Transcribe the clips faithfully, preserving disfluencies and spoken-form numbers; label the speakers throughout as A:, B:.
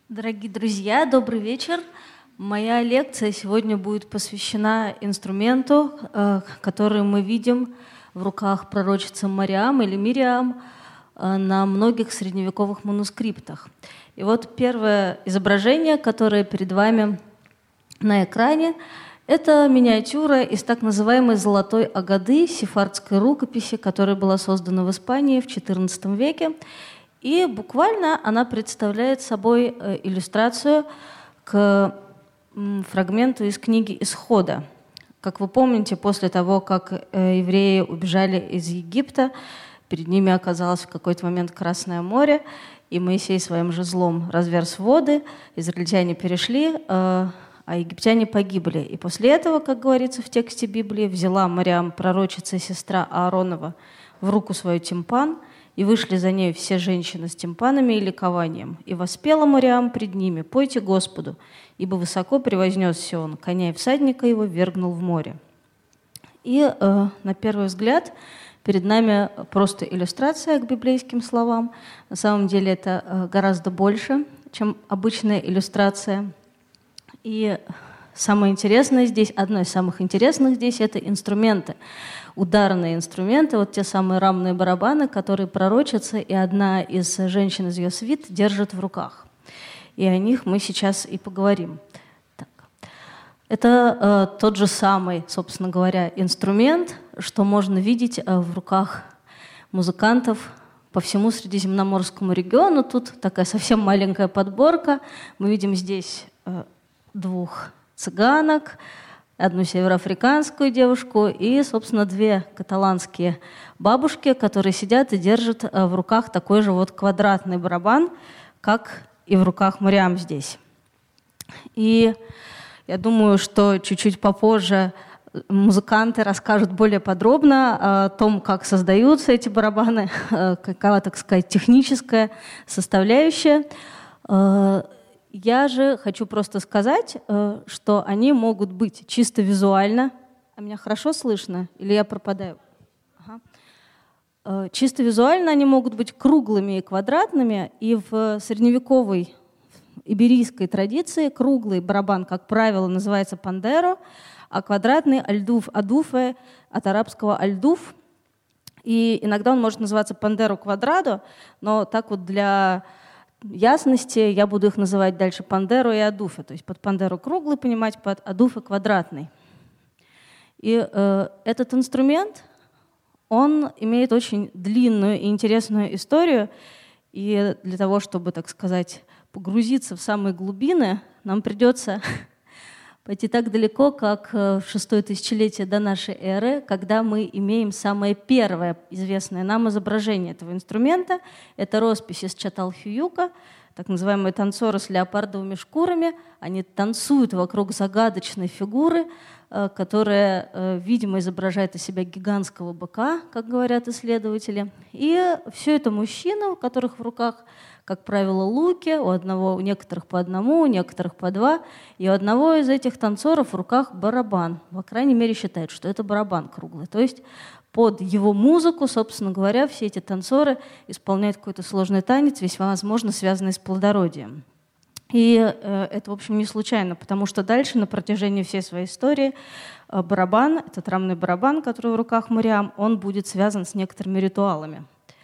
A: Дорогие друзья, добрый вечер. Моя лекция сегодня будет посвящена инструменту, который мы видим в руках пророчицы Мариам или Мириам на многих средневековых манускриптах. И вот первое изображение, которое перед вами на экране, это миниатюра из так называемой «Золотой Агады» сефардской рукописи, которая была создана в Испании в четырнадцатом веке. И буквально она представляет собой иллюстрацию к фрагменту из книги «Исхода». Как вы помните, после того, как евреи убежали из Египта, перед ними оказалось в какой-то момент Красное море, и Моисей своим жезлом разверз воды, израильтяне перешли, а египтяне погибли. И после этого, как говорится в тексте Библии, взяла Мариам, пророчица, сестра Ааронова, в руку свою тимпан, и вышли за нею все женщины с тимпанами и ликованием. И воспела Мариам пред ними: «Пойте Господу, ибо высоко превознесся он, коня и всадника его ввергнул в море». И э, на первый взгляд перед нами просто иллюстрация к библейским словам. На самом деле это э, гораздо больше, чем обычная иллюстрация. И самое интересное здесь, одно из самых интересных здесь, это инструменты. Ударные инструменты, вот те самые рамные барабаны, которые пророчица и одна из женщин из ее свит держит в руках. И о них мы сейчас и поговорим. Так. Это э, тот же самый, собственно говоря, инструмент, что можно видеть э, в руках музыкантов по всему Средиземноморскому региону. Тут такая совсем маленькая подборка. Мы видим здесь э, двух цыганок, одну североафриканскую девушку и, собственно, две каталанские бабушки, которые сидят и держат в руках такой же вот квадратный барабан, как и в руках Мариам здесь. И я думаю, что чуть-чуть попозже музыканты расскажут более подробно о том, как создаются эти барабаны, какова, так сказать, техническая составляющая. Я же хочу просто сказать, что они могут быть чисто визуально. А меня хорошо слышно? Или я пропадаю? Ага. Чисто визуально они могут быть круглыми и квадратными. И в средневековой иберийской традиции круглый барабан, как правило, называется пандеро, а квадратный альдуф, адуфе, от арабского альдуф. И иногда он может называться пандеро квадрадо, но так вот для ясности я буду их называть дальше пандеро и адуфе, то есть под пандеро круглый понимать, под адуфе квадратный. И э, этот инструмент, он имеет очень длинную и интересную историю, и для того, чтобы, так сказать, погрузиться в самые глубины, нам придется пойти так далеко, как в шестое тысячелетие до нашей эры, когда мы имеем самое первое известное нам изображение этого инструмента. Это роспись из Чаталхююка, так называемые танцоры с леопардовыми шкурами. Они танцуют вокруг загадочной фигуры, которая, видимо, изображает из себя гигантского быка, как говорят исследователи. И все это мужчины, у которых в руках, как правило, луки, у одного, у некоторых по одному, у некоторых по два, и у одного из этих танцоров в руках барабан. По крайней мере, считают, что это барабан круглый. То есть под его музыку, собственно говоря, все эти танцоры исполняют какой-то сложный танец, весьма возможно связанный с плодородием. И э, это, в общем, не случайно, потому что дальше на протяжении всей своей истории э, барабан, этот рамный барабан, который в руках Мариам, он будет связан с некоторыми ритуалами.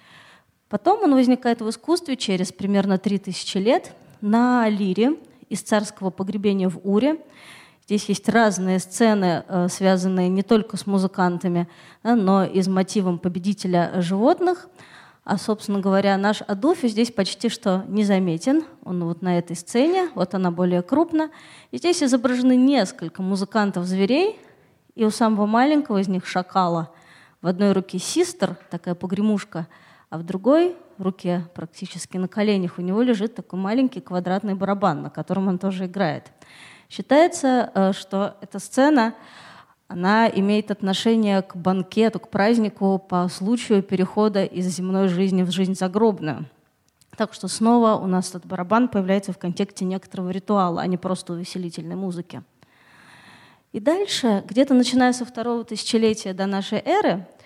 A: Потом он возникает в искусстве через примерно три тысячи лет на лире из царского погребения в Уре. Здесь есть разные сцены, связанные не только с музыкантами, но и с мотивом победителя животных. А, собственно говоря, наш Адуфи здесь почти что незаметен. Он вот на этой сцене, вот она более крупна. И здесь изображены несколько музыкантов-зверей, и у самого маленького из них, шакала, в одной руке систер, такая погремушка, а в другой руке, практически на коленях, у него лежит такой маленький квадратный барабан, на котором он тоже играет. Считается, что эта сцена, она имеет отношение к банкету, к празднику по случаю перехода из земной жизни в жизнь загробную. Так что снова у нас этот барабан появляется в контексте некоторого ритуала, а не просто увеселительной музыки. И дальше, где-то начиная со второго тысячелетия до нашей эры,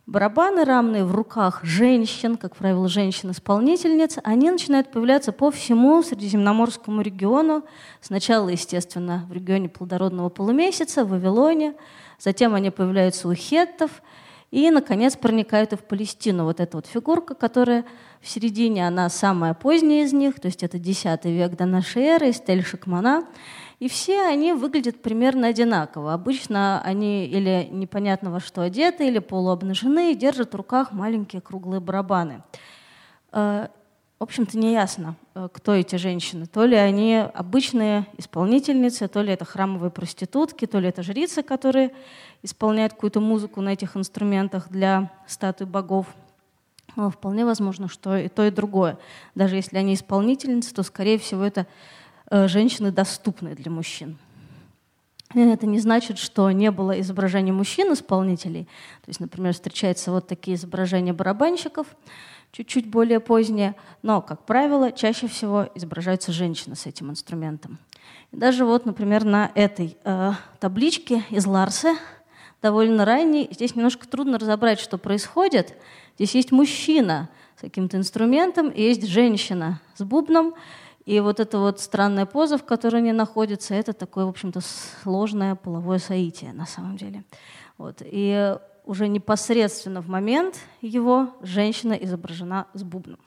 A: Барабаны рамные в руках женщин, как правило, женщин-исполнительниц, они начинают появляться по всему Средиземноморскому региону. Сначала, естественно, в регионе плодородного полумесяца, в Вавилоне, затем они появляются у хеттов и, наконец, проникают и в Палестину. Вот эта вот фигурка, которая в середине, она самая поздняя из них, то есть это десятый век до нашей эры, из Тель-Шакмана. И все они выглядят примерно одинаково. Обычно они или непонятно во что одеты, или полуобнажены, и держат в руках маленькие круглые барабаны. В общем-то, неясно, кто эти женщины. То ли они обычные исполнительницы, то ли это храмовые проститутки, то ли это жрицы, которые исполняют какую-то музыку на этих инструментах для статуй богов. Но вполне возможно, что и то, и другое. Даже если они исполнительницы, то, скорее всего, это женщины доступны для мужчин. Это не значит, что не было изображений мужчин-исполнителей. То есть, например, встречаются вот такие изображения барабанщиков, чуть-чуть более поздние, но, как правило, чаще всего изображаются женщины с этим инструментом. И даже вот, например, на этой э, табличке из Ларсе, довольно ранней, здесь немножко трудно разобрать, что происходит. Здесь есть мужчина с каким-то инструментом, и есть женщина с бубном. И вот эта вот странная поза, в которой они находятся, это такое, в общем-то, сложное половое соитие на самом деле. Вот. И уже непосредственно в момент его женщина изображена с бубном.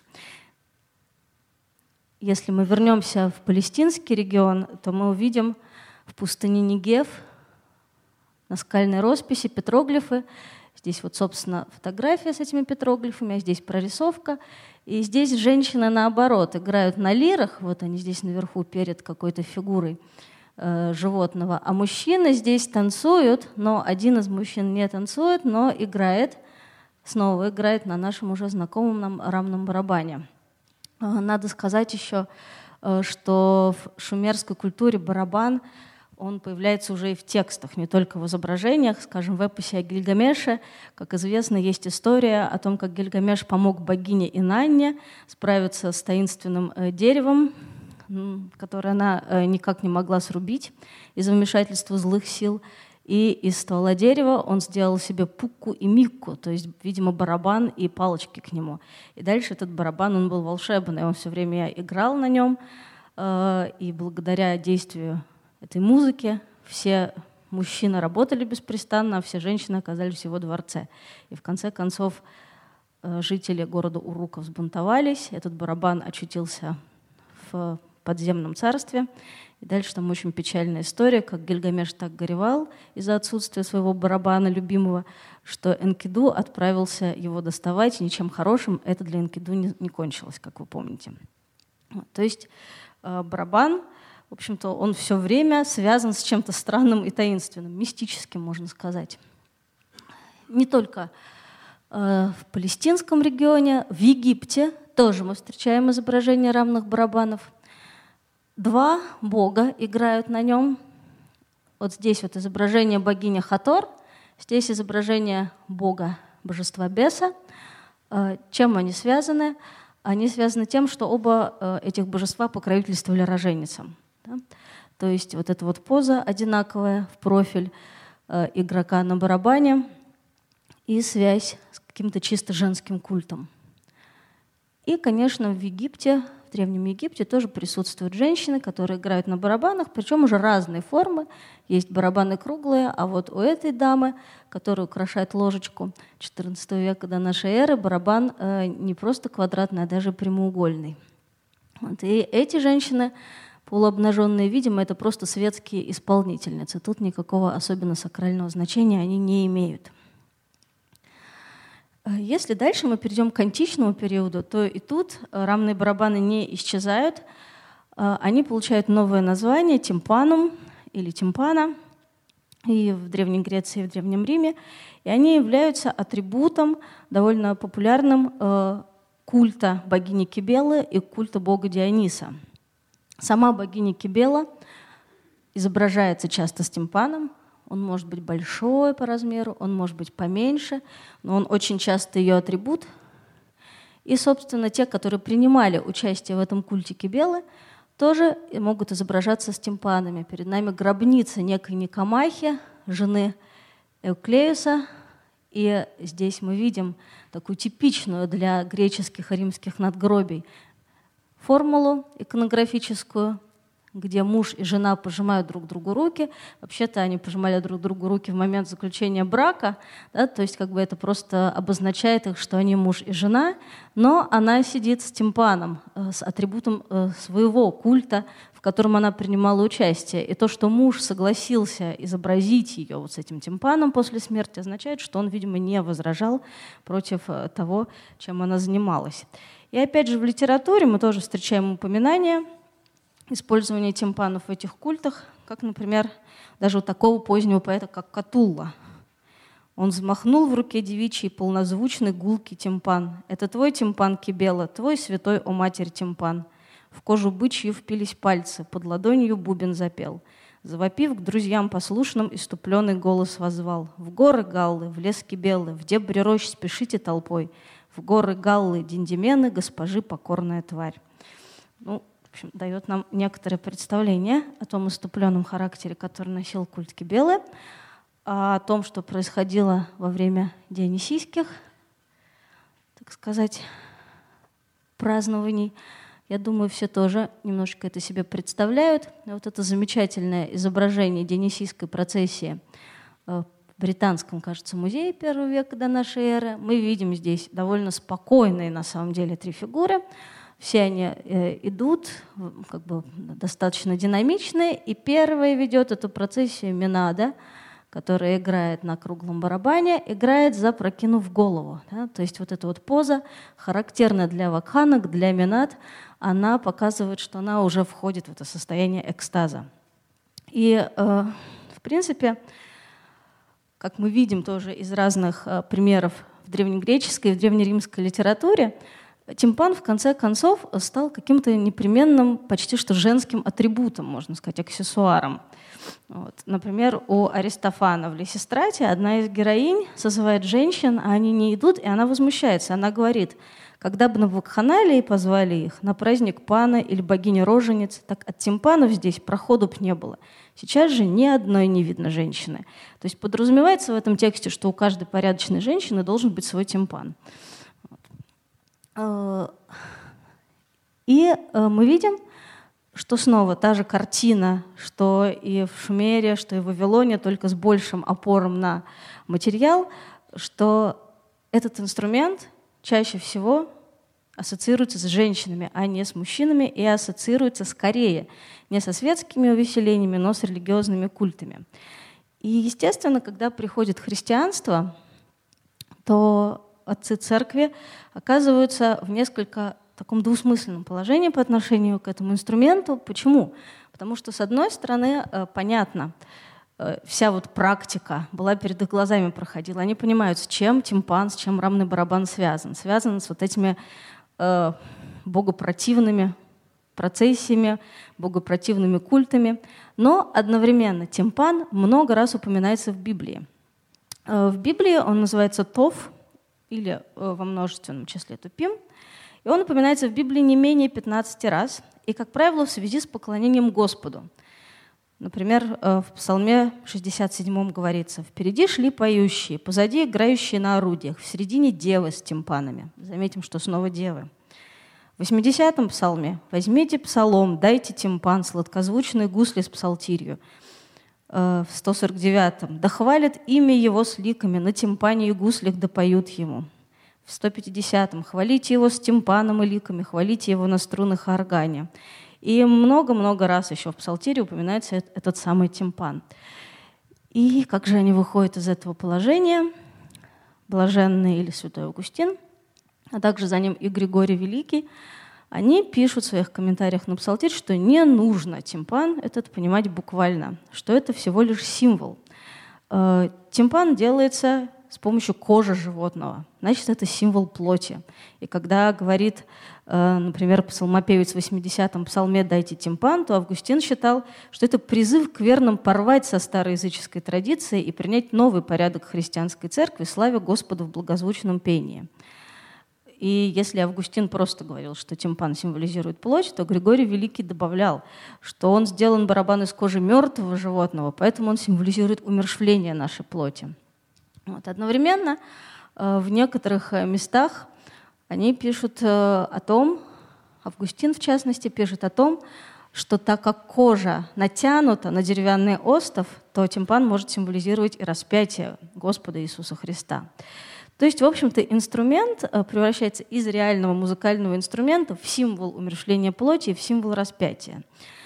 A: Если мы вернемся в палестинский регион, то мы увидим в пустыне Негев наскальной росписи, петроглифы. Здесь вот, собственно, фотография с этими петроглифами, а здесь прорисовка. И здесь женщины, наоборот, играют на лирах, вот они здесь наверху перед какой-то фигурой э, животного, а мужчины здесь танцуют, но один из мужчин не танцует, но играет, снова играет на нашем уже знакомом нам рамном барабане. Э, надо сказать еще, э, что в шумерской культуре барабан он появляется уже и в текстах, не только в изображениях. Скажем, в эпосе о Гильгамеше, как известно, есть история о том, как Гильгамеш помог богине Инанне справиться с таинственным деревом, которое она никак не могла срубить из-за вмешательства злых сил. И из ствола дерева он сделал себе пукку и микку, то есть, видимо, барабан и палочки к нему. И дальше этот барабан, он был волшебный, он все время играл на нем, и благодаря действию этой музыки все мужчины работали беспрестанно, а все женщины оказались в его дворце. И в конце концов жители города Урука взбунтовались, этот барабан очутился в подземном царстве. И дальше там очень печальная история, как Гильгамеш так горевал из-за отсутствия своего барабана любимого, что Энкиду отправился его доставать, и ничем хорошим это для Энкиду не, не кончилось, как вы помните. Вот, то есть э, барабан, в общем-то, он все время связан с чем-то странным и таинственным, мистическим, можно сказать. Не только э, в палестинском регионе, в Египте тоже мы встречаем изображения рамных барабанов. Два бога играют на нем. Вот здесь вот изображение богини Хатор, здесь изображение бога, божества Беса. Э, чем они связаны? Они связаны тем, что оба э, этих божества покровительствовали роженицам. Да? То есть вот эта вот поза одинаковая в профиль э, игрока на барабане и связь с каким-то чисто женским культом. И, конечно, в Египте, в Древнем Египте тоже присутствуют женщины, которые играют на барабанах, причем уже разные формы. Есть барабаны круглые, а вот у этой дамы, которая украшает ложечку четырнадцатого века до нашей эры, барабан э, не просто квадратный, а даже прямоугольный. Вот. И эти женщины полуобнаженные, видимо, это просто светские исполнительницы. Тут никакого особенно сакрального значения они не имеют. Если дальше мы перейдем к античному периоду, то и тут рамные барабаны не исчезают. Они получают новое название — тимпанум или тимпана, и в Древней Греции, и в Древнем Риме. И они являются атрибутом довольно популярным культа богини Кибелы и культа бога Диониса. Сама богиня Кибела изображается часто с тимпаном. Он может быть большой по размеру, он может быть поменьше, но он очень часто ее атрибут. И, собственно, те, которые принимали участие в этом культе Кибелы, тоже могут изображаться с тимпанами. Перед нами гробница некой Никомахи, жены Эуклеуса, И здесь мы видим такую типичную для греческих и римских надгробий формулу иконографическую, где муж и жена пожимают друг другу руки. Вообще-то они пожимали друг другу руки в момент заключения брака, да, то есть как бы это просто обозначает их, что они муж и жена, но она сидит с тимпаном, с атрибутом своего культа, в котором она принимала участие. И то, что муж согласился изобразить ее вот с этим тимпаном после смерти, означает, что он, видимо, не возражал против того, чем она занималась. И опять же в литературе мы тоже встречаем упоминания использования тимпанов в этих культах, как, например, даже у такого позднего поэта, как Катулла. Он взмахнул в руке девичий полнозвучный гулкий тимпан. «Это твой тимпан, Кибела, твой святой, о матерь, тимпан». В кожу бычью впились пальцы, под ладонью бубен запел. Завопив к друзьям послушным, иступленный голос воззвал. «В горы Галлы, в лес Кибелы, в дебри рощ спешите толпой. В горы Галлы, Диндимены, госпожи покорная тварь». Ну, в общем, дает нам некоторое представление о том иступленном характере, который носил культ Кибелы, о том, что происходило во время дионисийских, так сказать, празднований. Я думаю, все тоже немножко это себе представляют. Вот это замечательное изображение дионисийской процессии в Британском, кажется, музее первого века до нашей эры. Мы видим здесь довольно спокойные, на самом деле, три фигуры. Все они э, идут, как бы достаточно динамичные. И первая ведет эту процессию Минада, которая играет на круглом барабане, играет, запрокинув голову. Да? То есть вот эта вот поза, характерная для вакханок, для Минад, она показывает, что она уже входит в это состояние экстаза. И, э, в принципе, как мы видим тоже из разных э, примеров в древнегреческой и в древнеримской литературе, тимпан, в конце концов, стал каким-то непременным, почти что женским атрибутом, можно сказать, аксессуаром. Вот. Например, у Аристофана в «Лисистрате» одна из героинь созывает женщин, а они не идут, и она возмущается. Она говорит: когда бы на вакханалии позвали их, на праздник Пана или богини-роженицы, так от тимпанов здесь проходу б не было. Сейчас же ни одной не видно женщины. То есть подразумевается в этом тексте, что у каждой порядочной женщины должен быть свой тимпан. И мы видим, что снова та же картина, что и в Шумере, что и в Вавилоне, только с большим опором на материал, что этот инструмент чаще всего ассоциируется с женщинами, а не с мужчинами, и ассоциируется скорее не со светскими увеселениями, но с религиозными культами. И, естественно, когда приходит христианство, то отцы церкви оказываются в несколько таком двусмысленном положении по отношению к этому инструменту. Почему? Потому что, с одной стороны, понятно, вся вот практика была перед их глазами проходила. Они понимают, с чем тимпан, с чем рамный барабан связан. Связан с вот этими э, богопротивными процессиями, богопротивными культами. Но одновременно тимпан много раз упоминается в Библии. Э, в Библии он называется тов, или э, во множественном числе тупим. И он упоминается в Библии не менее пятнадцати раз, и, как правило, в связи с поклонением Господу. Например, в Псалме шестьдесят седьмом говорится: «Впереди шли поющие, позади играющие на орудиях, в середине девы с тимпанами». Заметим, что снова девы. В восьмидесятом Псалме: «Возьмите псалом, дайте тимпан, сладкозвучные гусли с псалтирью». В сто сорок девятом: «Да хвалят имя его с ликами, на тимпане и гуслях да поют ему». В сто пятидесятом: «Хвалите его с тимпаном и ликами, хвалите его на струнах и органе». И много-много раз еще в Псалтире упоминается этот самый тимпан. И как же они выходят из этого положения? Блаженный или святой Августин, а также за ним и Григорий Великий, они пишут в своих комментариях на Псалтирь, что не нужно тимпан этот понимать буквально, что это всего лишь символ. Тимпан делается с помощью кожи животного. Значит, это символ плоти. И когда говорит, например, псалмопевец в восьмидесятом псалме «Дайте тимпан», то Августин считал, что это призыв к верным порвать со староязыческой традицией и принять новый порядок христианской церкви, славя Господа в благозвучном пении. И если Августин просто говорил, что тимпан символизирует плоть, то Григорий Великий добавлял, что он сделан барабан из кожи мертвого животного, поэтому он символизирует умерщвление нашей плоти. Вот. Одновременно э, в некоторых э, местах они пишут э, о том, Августин в частности пишет о том, что так как кожа натянута на деревянный остов, то тимпан может символизировать и распятие Господа Иисуса Христа. То есть, в общем-то, инструмент превращается из реального музыкального инструмента в символ умерщвления плоти, в символ распятия.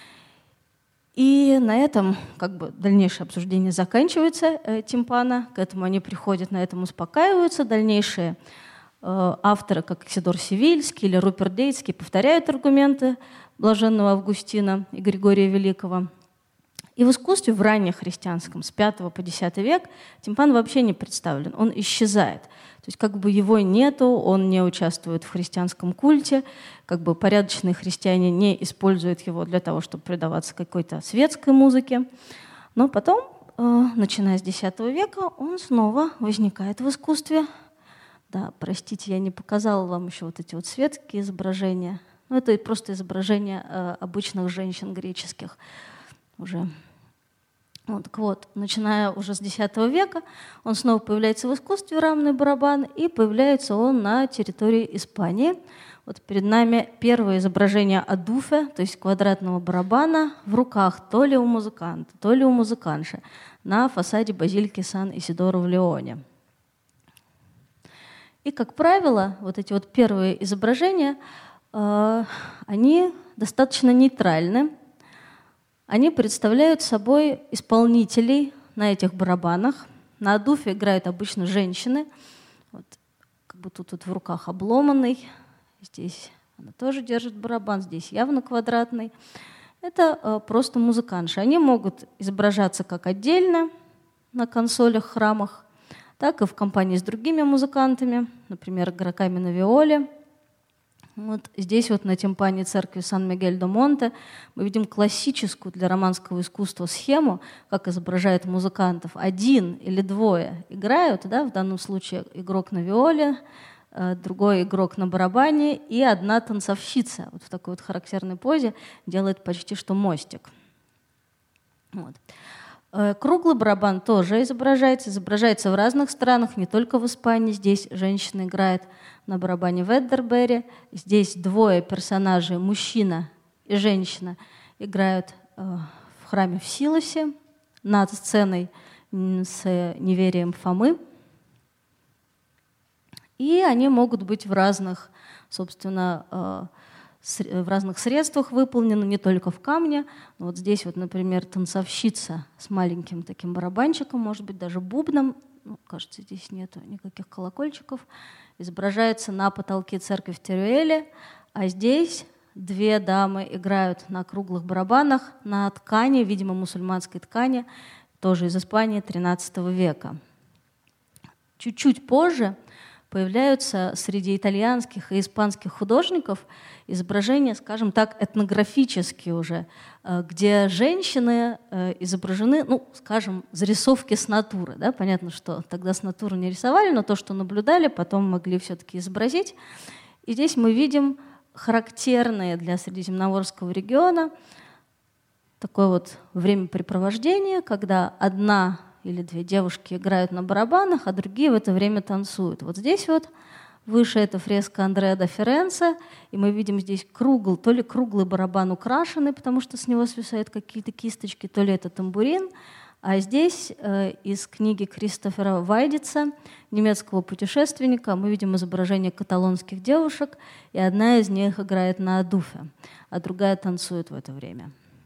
A: И на этом как бы дальнейшее обсуждение заканчивается э, тимпана, к этому они приходят, на этом успокаиваются. Дальнейшие э, авторы, как Исидор Севильский или Руперт Дейтский, повторяют аргументы блаженного Августина и Григория Великого. И в искусстве, в раннехристианском, с пятого по десятый век, тимпан вообще не представлен, он исчезает. То есть как бы его нету, он не участвует в христианском культе, как бы порядочные христиане не используют его для того, чтобы предаваться какой-то светской музыке. Но потом, э, начиная с десятого века, он снова возникает в искусстве. Да, простите, я не показала вам еще вот эти вот светские изображения. Ну, это просто изображения э, обычных женщин греческих уже. Вот, так вот, начиная уже с десятого века, он снова появляется в искусстве, рамный барабан, и появляется он на территории Испании. Вот перед нами первое изображение адуфе, то есть квадратного барабана, в руках то ли у музыканта, то ли у музыканши, на фасаде базилики Сан-Исидоро в Леоне. И, как правило, вот эти вот первые изображения, э, они достаточно нейтральны. Они представляют собой исполнителей на этих барабанах. На адуфе играют обычно женщины. Вот, как бы тут вот в руках обломанный. Здесь она тоже держит барабан, здесь явно квадратный. Это э, просто музыканши. Они могут изображаться как отдельно на консолях, храмах, так и в компании с другими музыкантами, например, игроками на виоле. Вот здесь вот на тимпане церкви Сан-Мигель-де-Монте мы видим классическую для романского искусства схему, как изображают музыкантов. Один или двое играют, да, в данном случае игрок на виоле, другой игрок на барабане и одна танцовщица вот в такой вот характерной позе делает почти что мостик. Вот. Круглый барабан тоже изображается, изображается в разных странах, не только в Испании. Здесь женщина играет на барабане в Эддербери. Здесь двое персонажей, мужчина и женщина, играют э, в храме в Силосе над сценой с неверием Фомы. И они могут быть в разных, собственно, э, в разных средствах выполнены, не только в камне. Вот здесь, вот, например, танцовщица с маленьким таким барабанчиком, может быть, даже бубном, ну, кажется, здесь нету никаких колокольчиков, изображается на потолке церкви в Теруэле, а здесь две дамы играют на круглых барабанах на ткани, видимо, мусульманской ткани, тоже из Испании тринадцатого века. Чуть-чуть позже появляются среди итальянских и испанских художников изображения, скажем так, этнографические уже, где женщины изображены, ну, скажем, зарисовки с натуры. Да? Понятно, что тогда с натуры не рисовали, но то, что наблюдали, потом могли все-таки изобразить. И здесь мы видим характерные для Средиземноморского региона такое вот времяпрепровождение, когда одна или две девушки играют на барабанах, а другие в это время танцуют. Вот здесь вот выше это фреска Андреа да Ференце, и мы видим здесь кругл, то ли круглый барабан украшенный, потому что с него свисают какие-то кисточки, то ли это тамбурин. А здесь э, из книги Кристофера Вайдица, немецкого путешественника, мы видим изображение каталонских девушек, и одна из них играет на адуфе, а другая танцует в это время.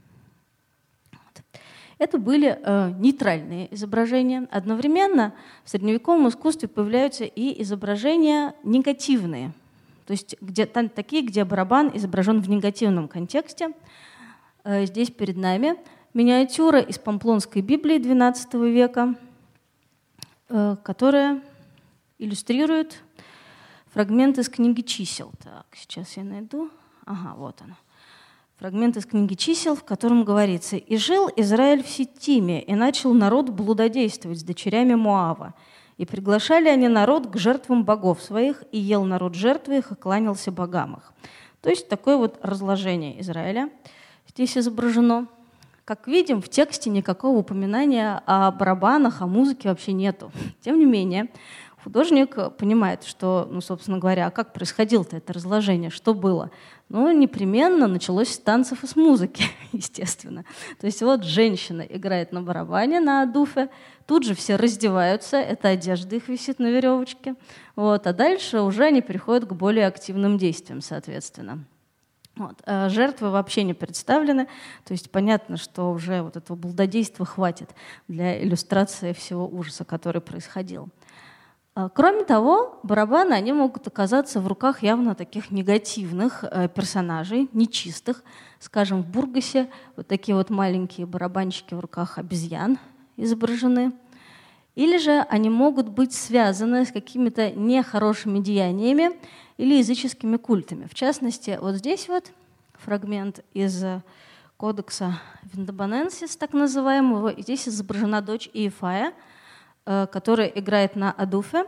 A: Это были э, нейтральные изображения. Одновременно в средневековом искусстве появляются и изображения негативные, то есть где, там, такие, где барабан изображен в негативном контексте. Э, здесь перед нами миниатюра из Памплонской Библии двенадцатого века, э, которая иллюстрирует фрагмент из книги чисел. Так, сейчас я найду. Ага, вот она. Фрагмент из книги чисел, в котором говорится: «И жил Израиль в Ситиме, и начал народ блудодействовать с дочерями Моава. И приглашали они народ к жертвам богов своих, и ел народ жертвы их, и кланялся богам их». То есть такое вот разложение Израиля здесь изображено. Как видим, в тексте никакого упоминания о барабанах, о музыке вообще нету. Тем не менее, художник понимает, что, ну, собственно говоря, а как происходило-то это разложение, что было? Ну, непременно началось с танцев и с музыки, естественно. То есть вот женщина играет на барабане, на адуфе, тут же все раздеваются, эта одежда их висит на веревочке, вот, а дальше уже они переходят к более активным действиям, соответственно. Вот. А жертвы вообще не представлены, то есть понятно, что уже вот этого блудодейства хватит для иллюстрации всего ужаса, который происходил. Кроме того, барабаны, они могут оказаться в руках явно таких негативных персонажей, нечистых. Скажем, в Бургасе вот такие вот маленькие барабанщики в руках обезьян изображены. Или же они могут быть связаны с какими-то нехорошими деяниями или языческими культами. В частности, вот здесь вот фрагмент из кодекса Виндабаненсис, так называемого, и здесь изображена дочь Иефая, которая играет на адуфе.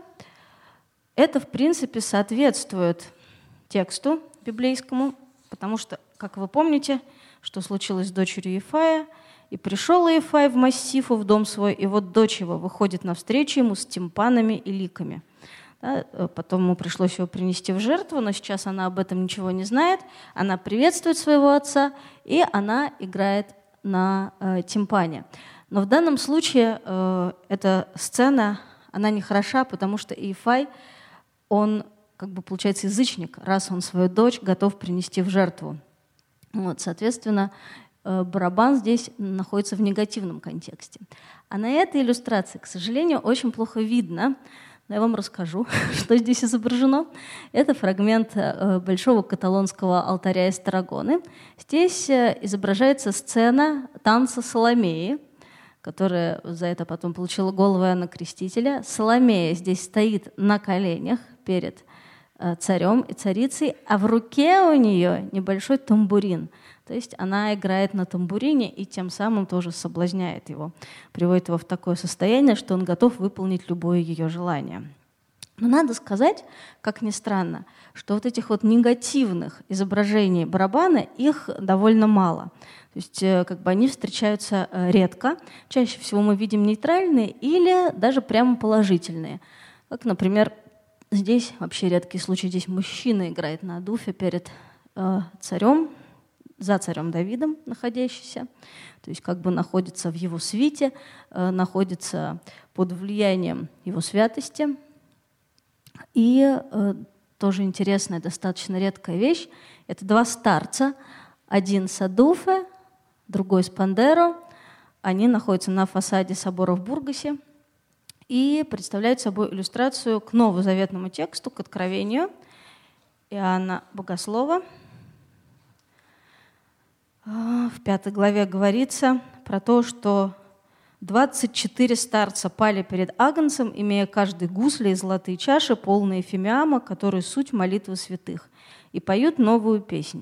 A: Это, в принципе, соответствует тексту библейскому, потому что, как вы помните, что случилось с дочерью Иефая, и пришел Иефай в Массифу, в дом свой, и вот дочь его выходит навстречу ему с тимпанами и ликами. Да, потом ему пришлось его принести в жертву, но сейчас она об этом ничего не знает. Она приветствует своего отца, и она играет на э, тимпане. Но в данном случае э, эта сцена, она не хороша, потому что Иефай, он, как бы, получается, язычник, раз он свою дочь готов принести в жертву. Вот, соответственно, э, барабан здесь находится в негативном контексте. А на этой иллюстрации, к сожалению, очень плохо видно. Но я вам расскажу, что здесь изображено. Это фрагмент э, большого каталонского алтаря из Таррагоны. Здесь э, изображается сцена танца Соломеи, которая за это потом получила голову Иоанна Крестителя. Соломея здесь стоит на коленях перед э, царем и царицей, а в руке у нее небольшой тамбурин. То есть она играет на тамбурине и тем самым тоже соблазняет его, приводит его в такое состояние, что он готов выполнить любое ее желание. Но надо сказать, как ни странно, что вот этих вот негативных изображений барабана, их довольно мало. То есть как бы они встречаются редко. Чаще всего мы видим нейтральные или даже прямо положительные. Как, например, здесь вообще редкий случай. Здесь мужчина играет на адуфе перед э, царем, за царем Давидом находящийся, то есть как бы находится в его свите, э, находится под влиянием его святости. И э, тоже интересная, достаточно редкая вещь. Это два старца, один с адуфе, другой с пандеро. Они находятся на фасаде собора в Бургасе и представляют собой иллюстрацию к новозаветному тексту, к Откровению Иоанна Богослова. В пятой главе говорится про то, что двадцать четыре старца пали перед Агнцем, имея каждый гусли и золотые чаши, полные фимиама, которые суть молитвы святых, и поют новую песнь.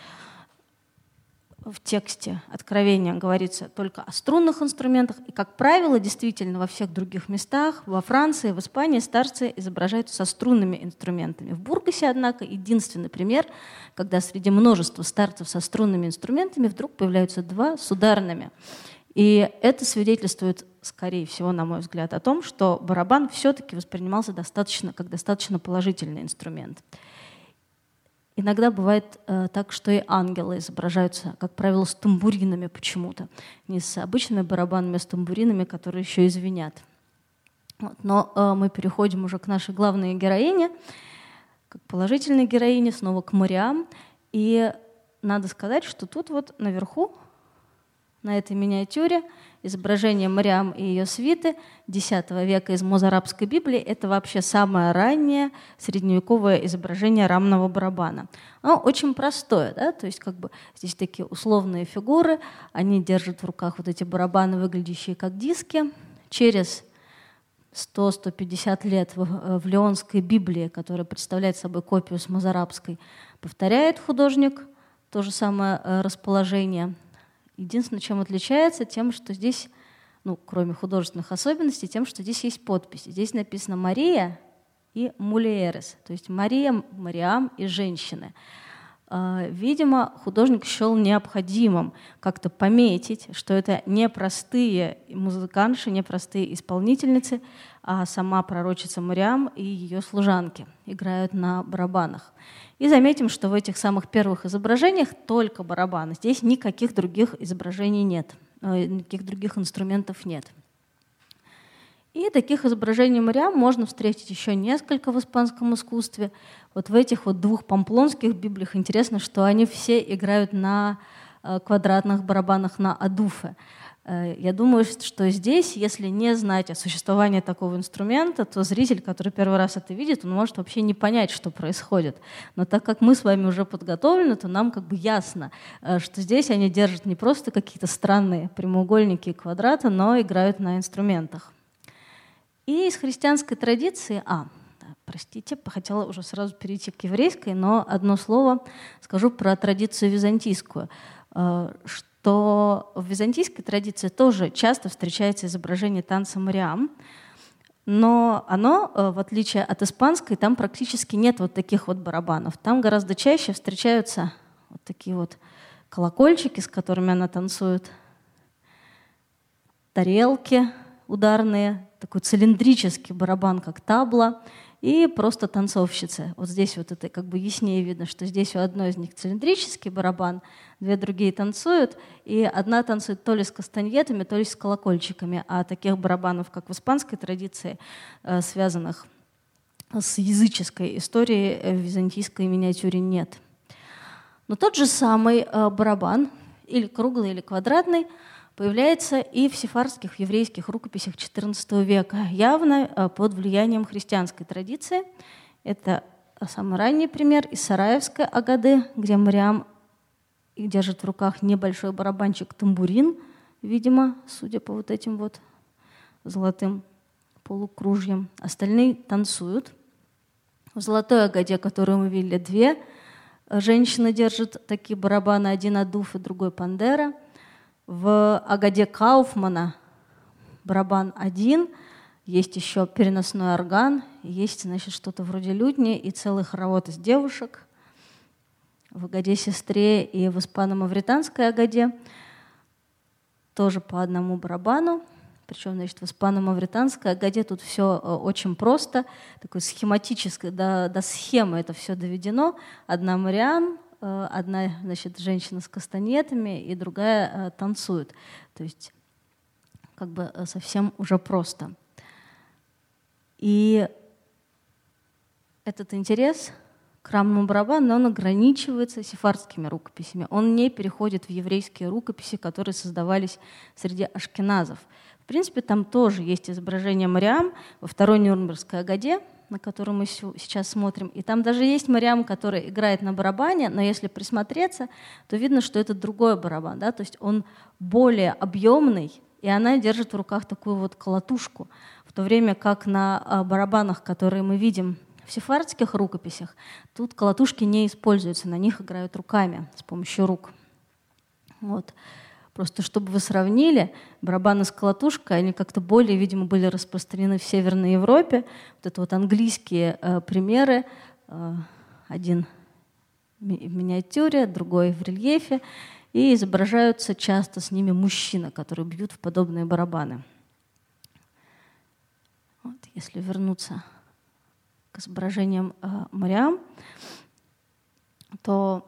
A: В тексте Откровения говорится только о струнных инструментах, и, как правило, действительно во всех других местах, во Франции, в Испании старцы изображаются со струнными инструментами. В Бургасе, однако, единственный пример, когда среди множества старцев со струнными инструментами вдруг появляются два с ударными. И это свидетельствует, скорее всего, на мой взгляд, о том, что барабан все-таки воспринимался достаточно, как достаточно положительный инструмент. Иногда бывает э, так, что и ангелы изображаются, как правило, с тамбуринами почему-то. Не с обычными барабанами, а с тамбуринами, которые еще и звенят. Вот. Но э, мы переходим уже к нашей главной героине, как положительной героине, снова к Мариам. И надо сказать, что тут вот наверху, на этой миниатюре, изображение Мариам и ее свиты десятого века из Мозарабской Библии. Это вообще самое раннее средневековое изображение рамного барабана. Оно очень простое, да? То есть как бы здесь такие условные фигуры, они держат в руках вот эти барабаны, выглядящие как диски. Через сто - сто пятьдесят лет в, в Леонской Библии, которая представляет собой копию с Мозарабской, повторяет художник то же самое расположение. Единственное, чем отличается, тем, что здесь, ну, кроме художественных особенностей, тем, что здесь есть подпись. Здесь написано «Мария» и «Мулиерес», то есть Мария, Мариам и женщины. Видимо, художник счел необходимым как-то пометить, что это не простые музыкантши, не простые исполнительницы, а сама пророчица Мариам и ее служанки играют на барабанах. И заметим, что в этих самых первых изображениях только барабаны. Здесь никаких других изображений нет, никаких других инструментов нет. И таких изображений Мариам можно встретить еще несколько в испанском искусстве. Вот в этих вот двух памплонских библиях интересно, что они все играют на квадратных барабанах на адуфе. Я думаю, что здесь, если не знать о существовании такого инструмента, то зритель, который первый раз это видит, он может вообще не понять, что происходит. Но так как мы с вами уже подготовлены, то нам как бы ясно, что здесь они держат не просто какие-то странные прямоугольники и квадраты, но играют на инструментах. И из христианской традиции, а, да, простите, хотела уже сразу перейти к еврейской, но одно слово скажу про традицию византийскую, что в византийской традиции тоже часто встречается изображение танца Мариам, но оно, в отличие от испанской, там практически нет вот таких вот барабанов. Там гораздо чаще встречаются вот такие вот колокольчики, с которыми она танцует, тарелки ударные, такой цилиндрический барабан, как табла, и просто танцовщицы. Вот здесь вот это как бы яснее видно, что здесь у одной из них цилиндрический барабан, две другие танцуют, и одна танцует то ли с кастаньетами, то ли с колокольчиками, а таких барабанов, как в испанской традиции, связанных с языческой историей, в византийской миниатюре нет. Но тот же самый барабан, или круглый, или квадратный, появляется и в сефардских еврейских рукописях четырнадцатого века, явно под влиянием христианской традиции. Это самый ранний пример из Сараевской Агады, где Мариам держит в руках небольшой барабанчик-тамбурин, видимо, судя по вот этим вот золотым полукружьям. Остальные танцуют. В Золотой Агаде, которую мы видели, две женщины держат такие барабаны, один адуф и другой пандера. В Агаде Кауфмана барабан один, есть еще переносной орган, есть, значит, что-то вроде лютни и целый хоровод из девушек. В Агаде Сестре и в испано-мавританской Агаде тоже по одному барабану. Причем, значит, в испано-мавританской Агаде тут все очень просто, такой схематической, до, до схемы это все доведено. Одна Мариам, одна, значит, женщина с кастаньетами, и другая э, танцует. То есть как бы совсем уже просто. И этот интерес к рамному барабану, он ограничивается сефардскими рукописями. Он не переходит в еврейские рукописи, которые создавались среди ашкеназов. В принципе, там тоже есть изображение Мариам во второй Нюрнбергской Агаде, на которую мы сейчас смотрим. И там даже есть Мариам, которая играет на барабане, но если присмотреться, то видно, что это другой барабан, да? То есть он более объемный, и она держит в руках такую вот колотушку, в то время как на барабанах, которые мы видим в сефардских рукописях, тут колотушки не используются, на них играют руками, с помощью рук. Вот. Просто чтобы вы сравнили, барабаны с колотушкой, они как-то более, видимо, были распространены в Северной Европе. Вот это вот английские э, примеры. Э, один в миниатюре, другой в рельефе. И изображаются часто с ними мужчины, которые бьют в подобные барабаны. Вот, если вернуться к изображениям э, Мариам, то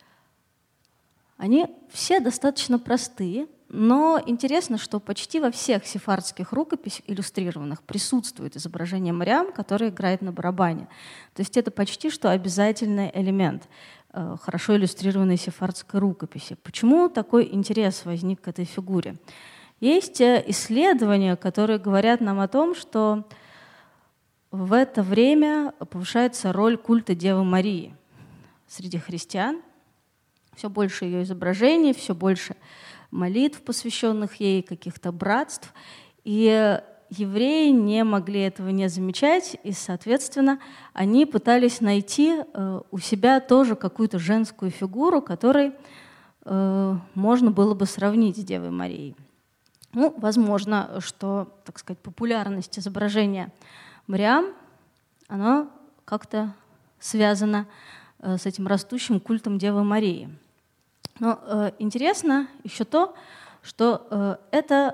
A: они все достаточно простые, но интересно, что почти во всех сефардских рукописях иллюстрированных присутствует изображение Мариам, которая играет на барабане. То есть это почти что обязательный элемент э, хорошо иллюстрированной сефардской рукописи. Почему такой интерес возник к этой фигуре? Есть исследования, которые говорят нам о том, что в это время повышается роль культа Девы Марии среди христиан. Все больше ее изображений, все больше молитв, посвященных ей, каких-то братств. И евреи не могли этого не замечать, и, соответственно, они пытались найти у себя тоже какую-то женскую фигуру, которой можно было бы сравнить с Девой Марией. Ну, возможно, что, так сказать, популярность изображения Мариам, она как-то связана с этим растущим культом Девы Марии. Но э, интересно еще то, что э, это,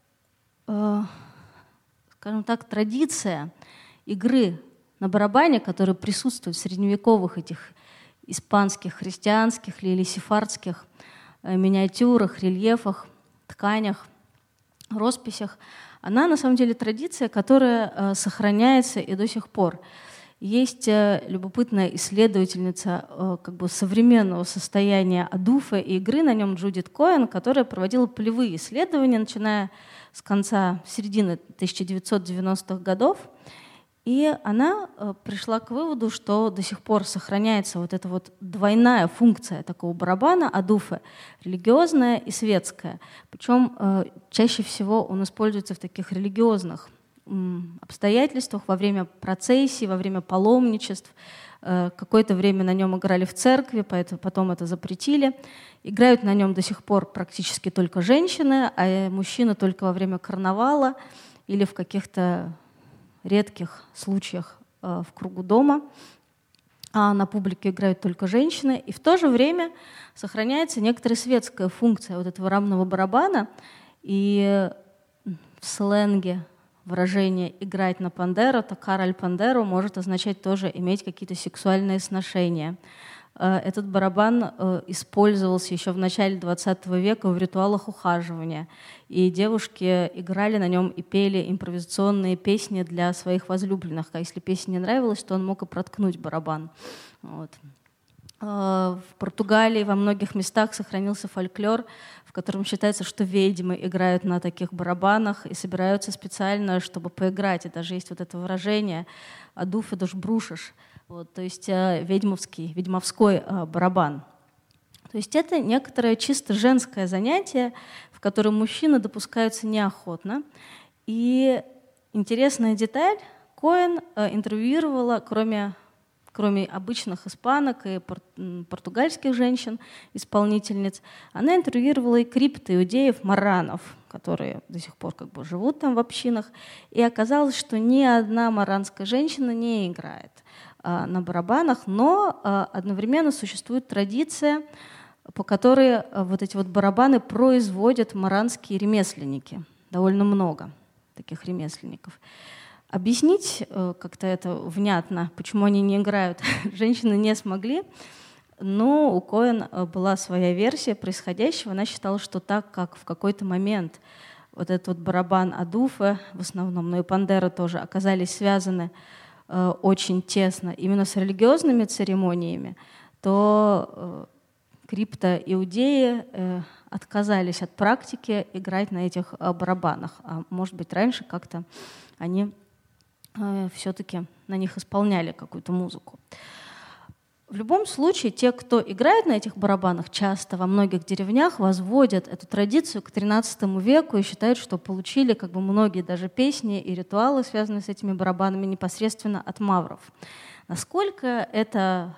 A: э, скажем так, традиция игры на барабане, которая присутствует в средневековых этих испанских, христианских или сефардских э, миниатюрах, рельефах, тканях, росписях, она на самом деле традиция, которая э, сохраняется и до сих пор. Есть э, любопытная исследовательница э, как бы современного состояния адуфа и игры на нем Джудит Коэн, которая проводила полевые исследования, начиная с конца, середины тысяча девятьсот девяностых годов. И она э, пришла к выводу, что до сих пор сохраняется вот эта вот двойная функция такого барабана адуфа, религиозная и светская. Причем э, чаще всего он используется в таких религиозных обстоятельствах, во время процессий, во время паломничеств. Какое-то время на нем играли в церкви, поэтому потом это запретили. Играют на нем до сих пор практически только женщины, а мужчины только во время карнавала или в каких-то редких случаях в кругу дома. А на публике играют только женщины. И в то же время сохраняется некоторая светская функция вот этого рамного барабана. И в сленге выражение «играть на пандеро», «токар аль пандеро» может означать тоже иметь какие-то сексуальные сношения. Этот барабан использовался еще в начале двадцатого века в ритуалах ухаживания. И девушки играли на нем и пели импровизационные песни для своих возлюбленных. А если песня не нравилась, то он мог и проткнуть барабан. Вот. В Португалии во многих местах сохранился фольклор, в котором считается, что ведьмы играют на таких барабанах и собираются специально, чтобы поиграть. И даже есть вот это выражение «адуф и душ брушиш», вот, то есть ведьмовский, ведьмовской барабан. То есть это некоторое чисто женское занятие, в котором мужчины допускаются неохотно. И интересная деталь, Коэн интервьюировала, кроме кроме обычных испанок и португальских женщин-исполнительниц, она интервьюировала и крипто-иудеев маранов, которые до сих пор как бы живут там в общинах. И оказалось, что ни одна маранская женщина не играет а, на барабанах, но а, одновременно существует традиция, по которой а, вот эти вот барабаны производят маранские ремесленники. Довольно много таких ремесленников. Объяснить как-то это внятно, почему они не играют, женщины не смогли, но у Коэн была своя версия происходящего. Она считала, что так как в какой-то момент вот этот вот барабан адуфа, в основном, но и пандеро тоже, оказались связаны э, очень тесно именно с религиозными церемониями, то э, крипто-иудеи э, отказались от практики играть на этих э, барабанах. А может быть, раньше как-то они все-таки на них исполняли какую-то музыку. В любом случае, те, кто играет на этих барабанах, часто во многих деревнях возводят эту традицию к тринадцатому веку и считают, что получили как бы многие даже песни и ритуалы, связанные с этими барабанами, непосредственно от мавров. Насколько это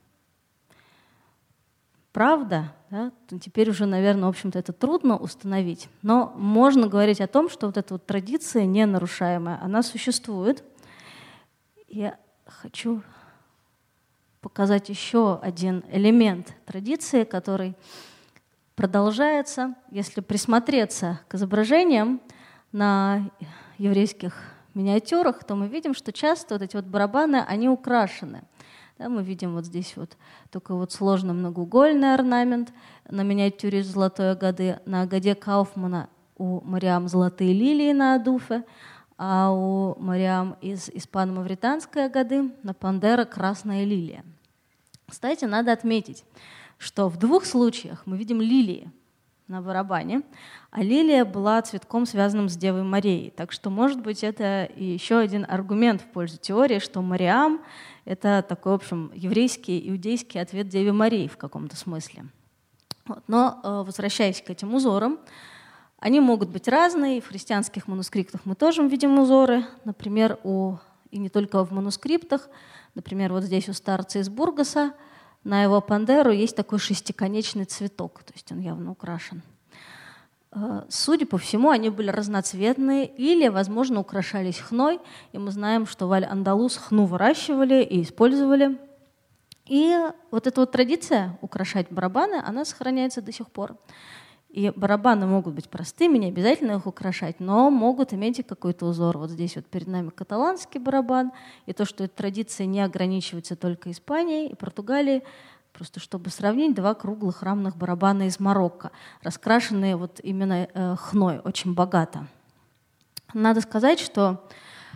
A: правда, да, теперь уже, наверное, в общем-то, это трудно установить, но можно говорить о том, что вот эта вот традиция ненарушаемая, она существует. Я хочу показать еще один элемент традиции, который продолжается. Если присмотреться к изображениям на еврейских миниатюрах, то мы видим, что часто вот эти вот барабаны, они украшены. Да, мы видим вот здесь вот такой вот сложный многоугольный орнамент на миниатюре из «Золотой Агады». На Агаде Кауфмана у Мариам золотые лилии на адуфе, а у Мариам из испано-мавританской Агады на пандеро красная лилия. Кстати, надо отметить, что в двух случаях мы видим лилии на барабане, а лилия была цветком, связанным с Девой Марией. Так что, может быть, это и еще один аргумент в пользу теории, что Мариам — это такой, в общем, еврейский, иудейский ответ Деве Марии в каком-то смысле. Вот. Но, возвращаясь к этим узорам, они могут быть разные. В христианских манускриптах мы тоже видим узоры. Например, у, и не только в манускриптах. Например, вот здесь у старца из Бургаса на его пандеру есть такой шестиконечный цветок, то есть он явно украшен. Судя по всему, они были разноцветные или, возможно, украшались хной. И мы знаем, что в Аль-Андалус хну выращивали и использовали И вот эта вот традиция украшать барабаны, она сохраняется до сих пор. И барабаны могут быть простыми, не обязательно их украшать, но могут иметь и какой-то узор. Вот здесь вот перед нами каталанский барабан, и то, что эта традиция не ограничивается только Испанией и Португалией, просто чтобы сравнить, два круглых рамных барабана из Марокко, раскрашенные вот именно э, хной, очень богато. Надо сказать, что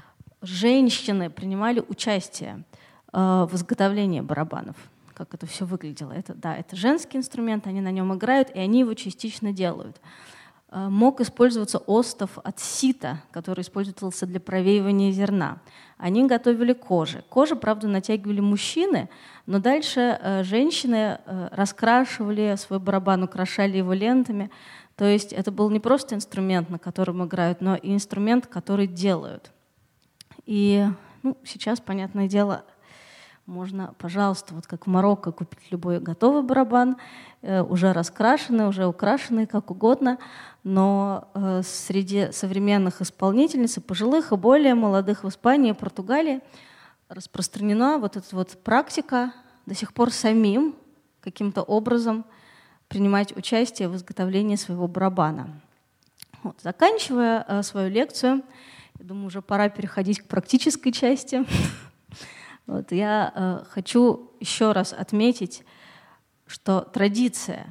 A: женщины принимали участие э, в изготовлении барабанов. Как это все выглядело. Это, да, это женский инструмент, они на нем играют, и они его частично делают. Э, мог использоваться остов от сита, который использовался для провеивания зерна. Они готовили кожи. Кожу, правда, натягивали мужчины, но дальше э, женщины э, раскрашивали свой барабан, украшали его лентами. То есть это был не просто инструмент, на котором играют, но и инструмент, который делают. И ну, сейчас, понятное дело, можно, пожалуйста, вот как в Марокко, купить любой готовый барабан, э, уже раскрашенный, уже украшенный, как угодно. Но э, среди современных исполнительниц, и пожилых, и более молодых в Испании и Португалии распространена вот эта вот практика до сих пор самим каким-то образом принимать участие в изготовлении своего барабана. Вот, заканчивая э, свою лекцию, я думаю, уже пора переходить к практической части. Вот, я э, хочу еще раз отметить, что традиция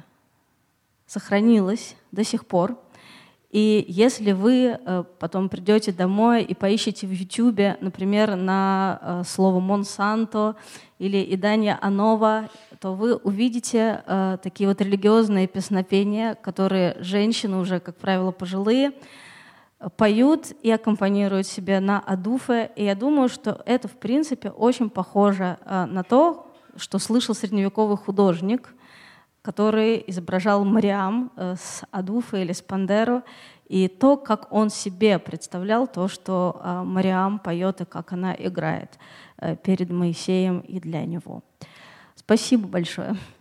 A: сохранилась до сих пор. И если вы э, потом придете домой и поищете в Ютубе, например, на э, слово «Монсанто» или «Иданья Анова», то вы увидите э, такие вот религиозные песнопения, которые женщины, уже, как правило, пожилые, поют и аккомпанируют себе на адуфе. И я думаю, что это, в принципе, очень похоже э, на то, что слышал средневековый художник, который изображал Мариам э, с адуфе или с пандеро, и то, как он себе представлял то, что э, Мариам поет и как она играет э, перед Моисеем и для него. Спасибо большое.